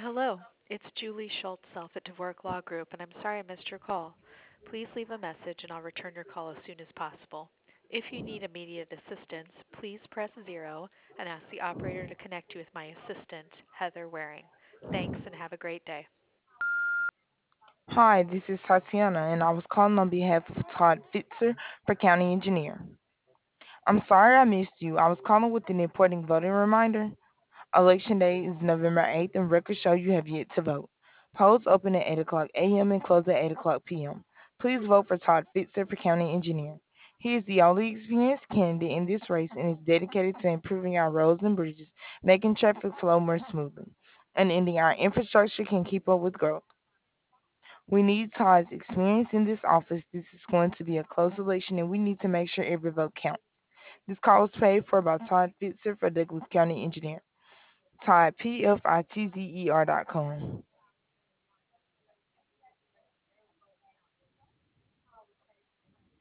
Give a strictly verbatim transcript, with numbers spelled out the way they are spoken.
Hello, it's Julie Schultz Self at DeVork Law Group, and I'm sorry I missed your call. Please leave a message and I'll return your call as soon as possible. If you need immediate assistance, please press zero and ask the operator to connect you with my assistant, Heather Waring. Thanks and have a great day. Hi, this is Tatiana, and I was calling on behalf of Todd Fitzer for County Engineer. I'm sorry I missed you. I was calling with an important voting reminder. Election Day is November eighth, and records show you have yet to vote. Polls open at eight o'clock a m and close at eight o'clock p m. Please vote for Todd Fitzer for County Engineer. He is the only experienced candidate in this race and is dedicated to improving our roads and bridges, making traffic flow more smoothly, and ending our infrastructure can keep up with growth. We need Todd's experience in this office. This is going to be a close election, and we need to make sure every vote counts. This call was paid for by Todd Fitzer for Douglas County Engineer. Todd, P F I T Z E R dot com.